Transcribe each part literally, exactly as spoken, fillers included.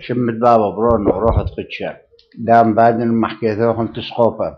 شمت بابا برون ورحت قدشة دام بعدين ما حكيته كنت تسقوبا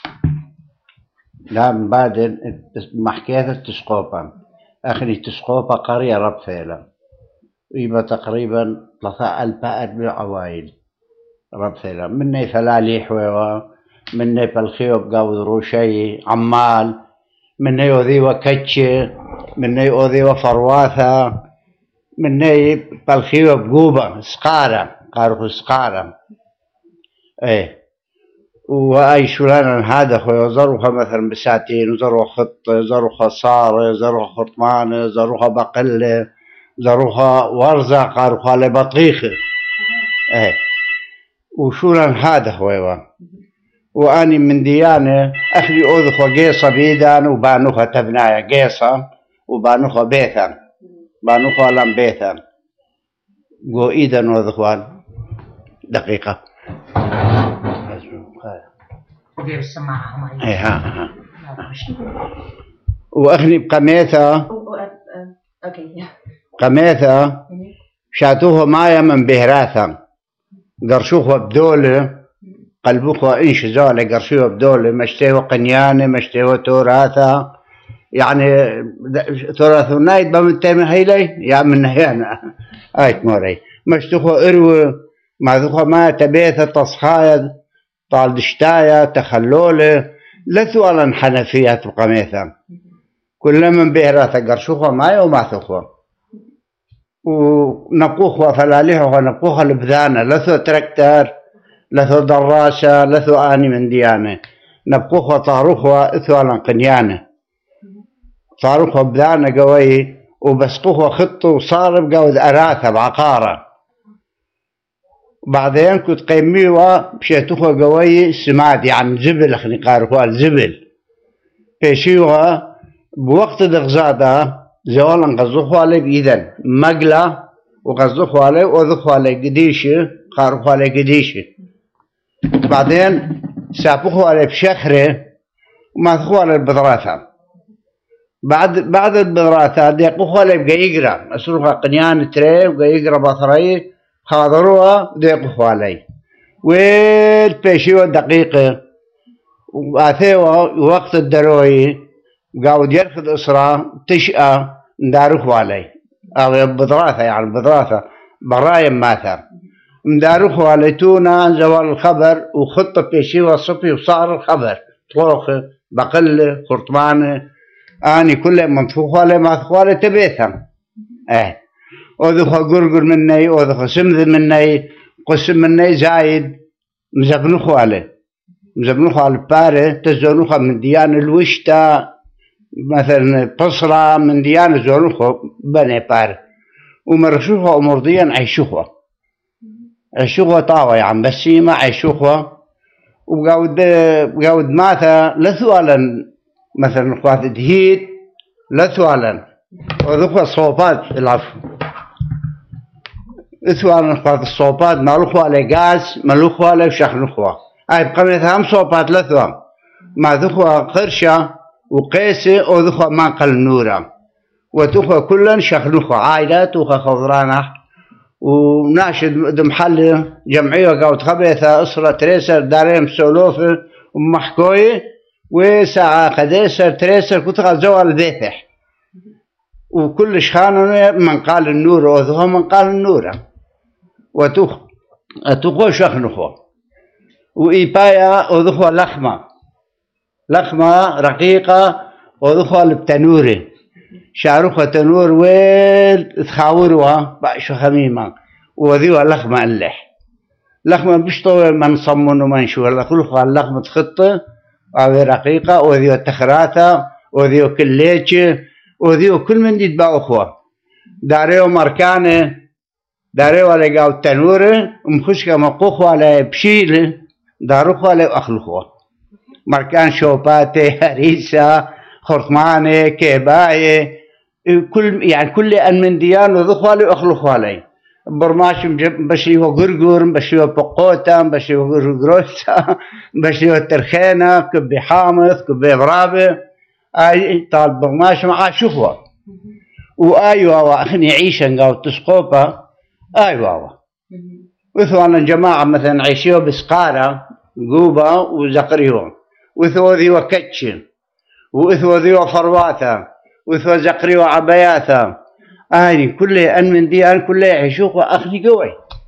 دام بعدين ما حكيته تسقوبا أخني تسقوبا قرية رب فيلا يبقى تقريبا ثلاثة ألف أربع عوائل رب فيلا مني فلالي حويوة مني بالخيوب قاود روشي عمال مني أوذي وكتشة مني أوذي وفرواثة مني بالخيوب قوبة سقارة قارخ سقارة ايه واي شلان هذا خويا زروخه مثلا بساتين زروخه خط زروخه صار زروخه خرطمان زروخه بقله زروخه ورزه قارخه لبطيخه ايه وشلان هذا خويا واني من ديانه اخلي اوذخه قيصه بيدان وبانوخه تبنايه قيصه وبانوخه بيثا بانوخه لم بيثا قو ايدا اوذخوان دقيقه غير السماعة هم اي ها ها واخني بقميثة اوكي قميثة شاتوها مايا من بهراثة قرشوها بدولة قلبوها انش زولة قرشوها بدولة مشتيوها قنيانة مشتيوها توراثة يعني توراثة نايد بمنتمي هيلي يا من هنا ايت موري مشتوها اروى معذوها ما تبيثة تصخايد طال دشتايا تخلولة لثوالا حنفيات بقميثة كل من بهراثة قرشوها ماي وما ثقوا ونقوخوا فلاليها ونقوخها لبذانة لثو تركتر لثو دراسة لثو آني من ديانة نبقوخوا طاروخوا اثوالا قنيانة طاروخوا بذانة قوي وبسقوخوا خطوا وصارب قود أراثة بعقارة بعدين كنت قيميوا بشيتوها قوي سماد يعني زبل خلي قارقوا الزبل بيشيوها بوقت دغزادة زوالا قصدوها عليه بإذن مقلة وقصدوها عليه وذوها عليه قديشة قارقوا عليه قديشة بعدين سابوها عليه بشخرة وما ثقوا عليه البضراثة بعد بعد البضراثة ديقوها عليه بقيقرة أسروها قنيان تري وقيقرة بطرية خاضروها ضيقوا علي والبيشيوة دقيقة وآثيوها وقت الدروي قاود يرفض إسراء تشأى نداروه علي أو بضراثة يعني بضراثة برايم ماثا نداروه علي تونا زوال الخبر وخطة بيشيوة صفي وصار الخبر طوخة بقلة خرطمانة أني كل منطفوخ علي ماثخو علي تبيثا اه وذخا قرقر مني وذخا سمذ مني قسم مني زايد مزبنوخو عليه مزبنوخو على البارة تزونوخا من ديان الوشتا مثلا بصرة من ديان زونوخو بني بارة ومرشوخو أمرديا عيشوخو عيشوخو طاوة يعني بسيمة عيشوخو وقاود قاود ماثا لثوالا مثلا اخوات دهيد لثوالا وذخا صوبات العفو إثوان نخوات الصوبات مالوخوا على غاز مالوخوا على شخنخوا أي بقميث هم صوبات لثوان ما ذخوا قرشة وقيسة وذخوا مانقل نورا وتخوا كلن شخنخوا عائلات وخا خضرانة وناشد دمحل جمعية قاوت خبيثة أسرة تريسر دارين سولوفة ومحكوية وساعة قديسر تريسر كتغى زوال ذيثح وكل شخانة من قال النور وذخوا من قال النور وتخ أتخو شخنخو وإيبايا وذخوا لخمة لخمة رقيقة وذخوا البتنورة شعروخة تنور ويل تخاوروها بعشو خميمة وذيوها لخمة اللح لخمة بشطوة من صمون ومن شو لخلوخها اللخمة خطة وذي رقيقة وذيوها تخراثة وذيوها كليتش وذيوها كل من يتبعوا أخوة داريو مركانة داريو على قاو التنورة ومخشكة مقوخوا على بشيلة داروخوا على أخلوخوا مركان شوباتي هريسة خرطمانة كيباية كل يعني كل أن من ديان وذخوا على أخلوخوا علي برماش بشيوه قرقر بشيوه بقوتا بشيوه قرقروتا بشيوه ترخينة كبي حامث كبي برابة أي طال برماش مع شوفوا وأيوة وأخني عيشا قاو تسقوبة أيوة وثوانا جماعة مثلا عيشيو بسقارة قوبة وزقريو وثو ذي وكتشن وثو ذي وفرواثة وثو زقريو عبياثة آني كله أن من دي أن كله يعيشوك وأخلي قوي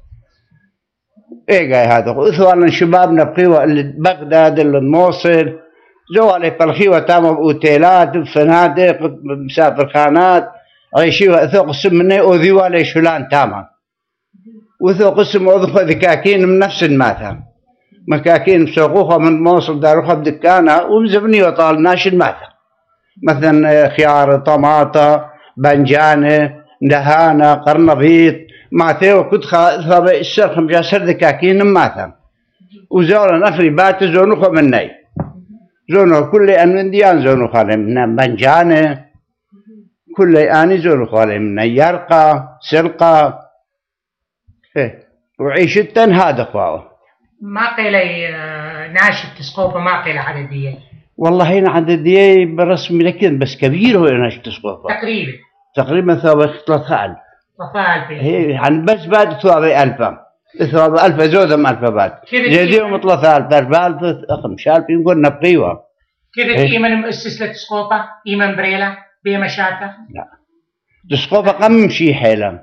إيه قاي هذا وثوانا شبابنا بقيوة اللي بغداد اللي الموصل زوالي بالخيوة تاما بأوتيلات بفنادق بسافر خانات عيشيو ثو قسم مني وذيوالي شلان تاما وثو قسم وذخو ذكاكين من نفس الماثا مكاكين بسوقوها من موصل داروها بدكانها ومزبني وطالناش الماثا مثلا خيار طماطة بنجانة دهانة قرنبيط ماثا وكنت خا السرخ مجاسر ذكاكين ماثا وزولا نفري بات زونوخا مني زونو كل أن من ديان زونوخا من بنجانة كل آني زونوخا من يرقى سلقى إيه وعيشتن هذا خواو ما قيل ناشد تسقوفه ما قيل عددية والله هنا عددية برسمي لكن بس كبير هو ناشد تسقوفه تقريبا تقريبا ثوابي ثلاثة ألف ثلاثة ألف هي يعني بس بعد ثوابي ألفا ثوابي ألفا زودهم ألفا بعد جديهم ثلاثة ألف أربعة ألف خمسة ألف يقول نبقيوه كذا إيمان مؤسس لتسقوفه إيمان بريلة بيه مشاكل لا تسقوفه قم شي حيلا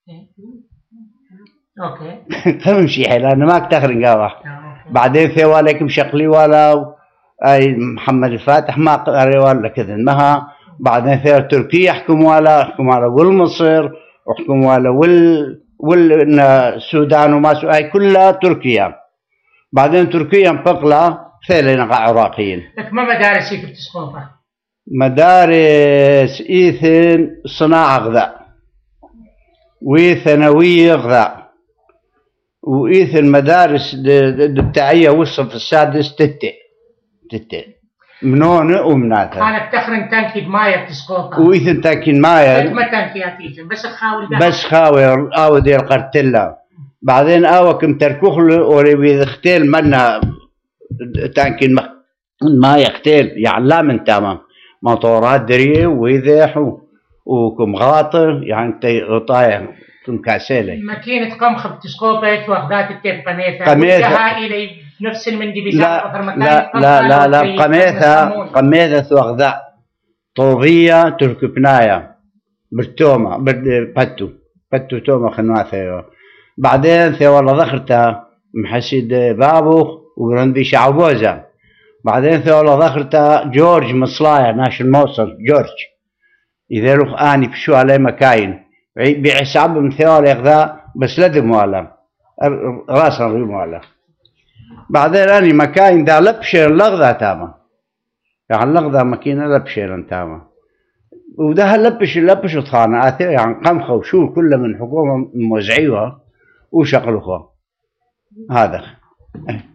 اوكي قم شي حيلا أنا ما أكتخرن قاوة بعدين ثواليكم شقلي ولا أي محمد الفاتح ما قري ولا كذا مها بعدين ثير تركيا يحكموا ولا يحكموا ولا والمصر ويحكموا ولا وال والسودان وما سو أي كلها تركيا بعدين تركيا انفقلا ثيلين عراقيين. لك ما مدارس كيف تسقوفها؟ مدارس إيثن صناعة غذاء وثانوية غذاء وإيثن مدارس دبتاعية وصف السادس تتي تتي منون ومناتها. كانت تخرن تنكيد مايا بتسقوطها. وإيثن تنكيد مايا. ما تنكيات إيثن بس خاول ده. بس خاول أو دير قرتلا. بعدين أوكم تركوخل وريبي اختيل منا تنكيد ما يختيل يعني لا من تمام مطورات دريه ويذيحوا وكم غاطر يعني تي غطايا كم كاسيلي. ماكينة قمخ بتسقوطها واخذات التيب قميثة. قميثة. إلى نفس المندي لا لا لا لا لا قميثة قميثة وغذاء طوبية تركبنايا بالتومة بالبتو بتو تومة خنواثة بعدين ثي والله ذخرتها محسيد بابوخ وغرندي شعبوزة بعدين ثي والله ذخرتها جورج مصلايا ناش الموصل جورج إذا لوخ آني بشو عليه مكاين بحسابهم ثيوال غذاء بس لدم ولا راسا ريم ولا بعدين أنا مكاين دا لبشر لغذا تاما يعني لغذا مكينة لبشر تاما وده لبش لبش وطخانا آثير يعني قمخة وشو كله من حكومة موزعيوها وشغلوها هذا